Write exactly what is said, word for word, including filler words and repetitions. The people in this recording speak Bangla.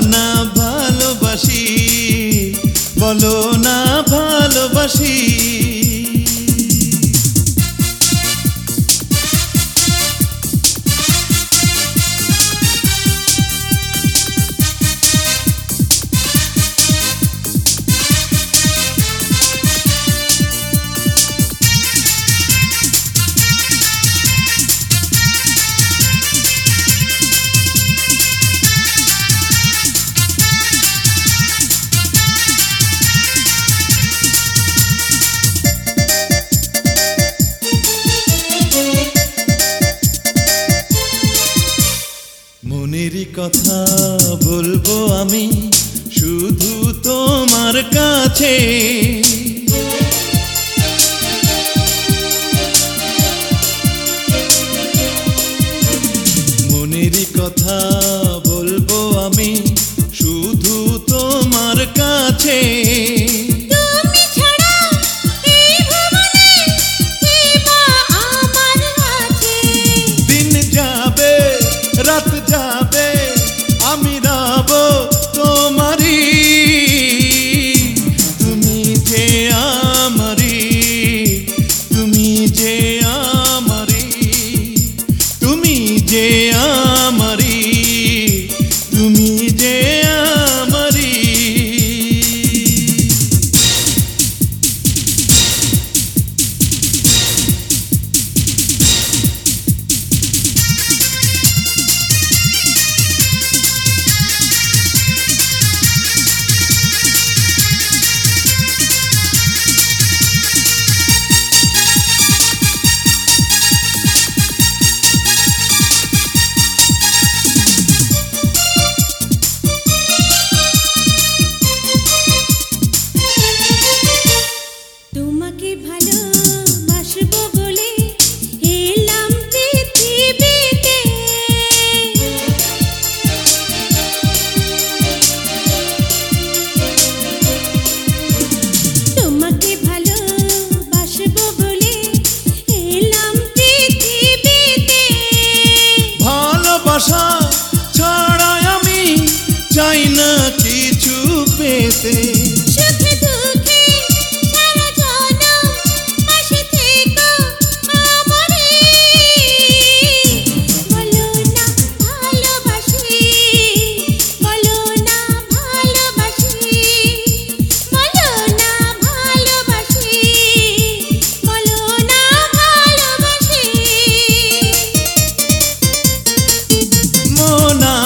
না ভালোবাসি, বলো না ভালোবাসি। মনেরই কথা বলবো আমি শুধু তোমার কাছে, মনেরই কথা বলবো আমি শুধু তোমার কাছে। রাত যাবে আমি রব তোমারি, তুমি যে আমারি, তুমি যে আমারি, তুমি যে আমারি, তুমি যে আমারি। তোমাকে ভালোবাসবো বলে এলাম পৃথিবীতে, তোমাকে ভালোবাসবো বলে এলাম পৃথিবীতে। ভালোবাসা ছাড়া আমি চাই না কিছু পেতে, সুখে দুঃখে সারা জনম পাশে থেকো আমারে, বলো না ভালোবাসি, বলো না ভালোবাসি, বলো না ভালোবাসি, বলো না ভালোবাসি। মন